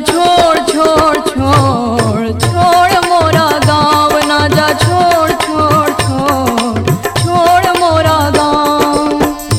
छोड़ छोड़ छोड़ छोड़ मोरा गाँव ना जा छोड़ छोड़ छोड़ छोड़ मोरा गाँव।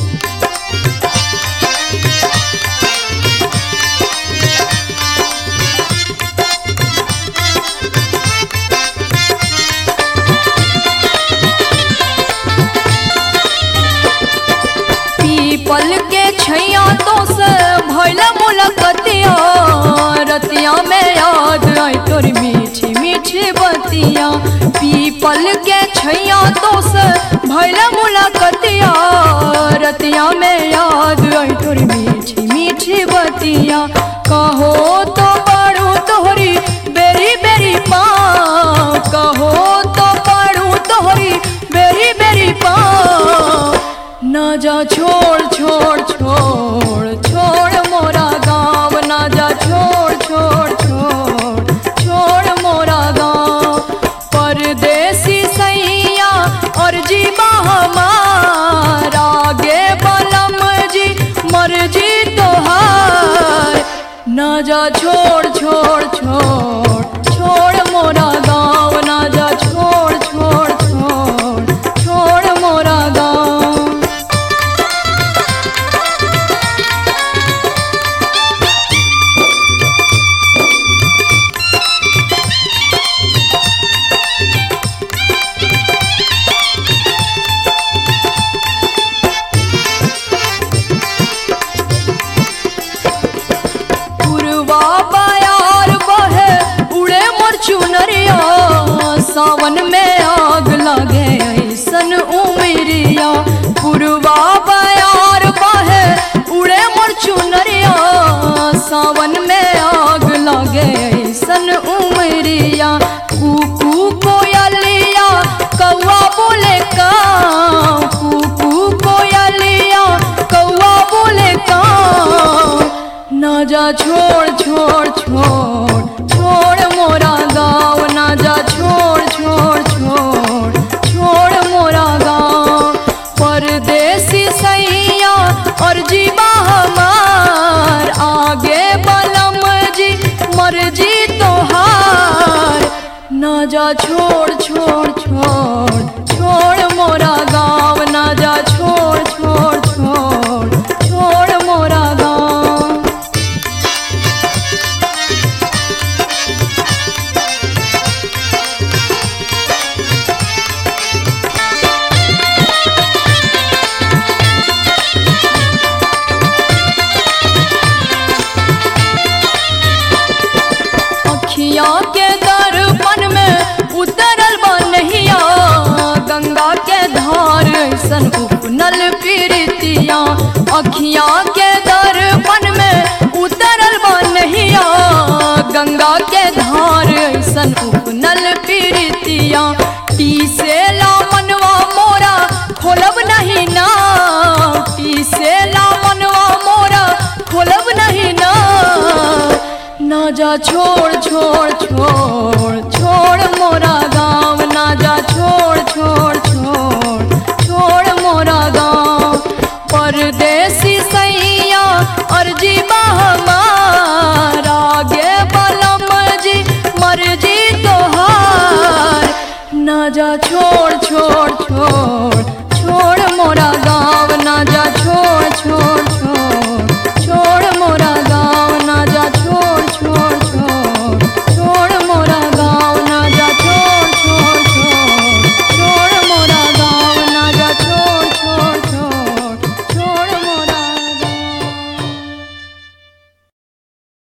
पीपल के छैया तो से भैला मुलाकातिया रतिया में याद आई तोरी मीठी मीठी बतिया। पीपल के छैया तो से भैला मुलाकातिया रतिया में याद आई तोरी मीठी मीठी बतिया। कहो तो पढ़ू तोहरी बेरी बेरी पाँव, कहो तो पढ़ू तोहरी बेरी बेरी पाँव। ना जा छोड़ छोड़ छोड़ छोड़ मोरा गाँव ना जा छोड़ छोड़ छोड़ छोड़ मोरा गाँव। परदेसी सैया और जीवा हमार आगे बलम जी मर्जी तोहार। ना जा छोड़ छोड़ छोड़ छोड़ मोरा गाँव ना जा छोड़ छोड़ छोड़ छोड़ मोरा गाँव। सावन में आग लगे ऐसन उमरिया पुरवा बयार बहे उड़े मोर चुनरिया। सावन में आग लगे ऐसन उमरिया कुकू कोयलिया कौआ बोले काऊ, कुकू कोयलिया कौआ बोले काऊ। ना जा छोड़ छोड़ छोड़ छोड़ मोरा गाँव ना जा छोड़ छोड़ छोड़ छोड़ मोरा गाँव। परदेसी सैया और जीवा हमार आगे बलम जी मर्जी तोहार। ना जा छोड़ छोड़ छोड़ छोड़ मोरा गाँव ना जा छोड़ छोड़ छोड़ छोड़ मोरा गाँव। के दर्पण में उतरल बनहिया गंगा के धार ऐसन उपनल प्रीतिया। अखिया के दर्पण में उतरल बनहिया गंगा के धार ऐसन उपनल प्रीतिया। टीसे ला मनवा मोरा खोलब नहीं ना, टीसे ला मनवा मोरा खोलब नहीं ना। ना जा छोड़ छोड़ छोड़ छोड़ मोरा गाँव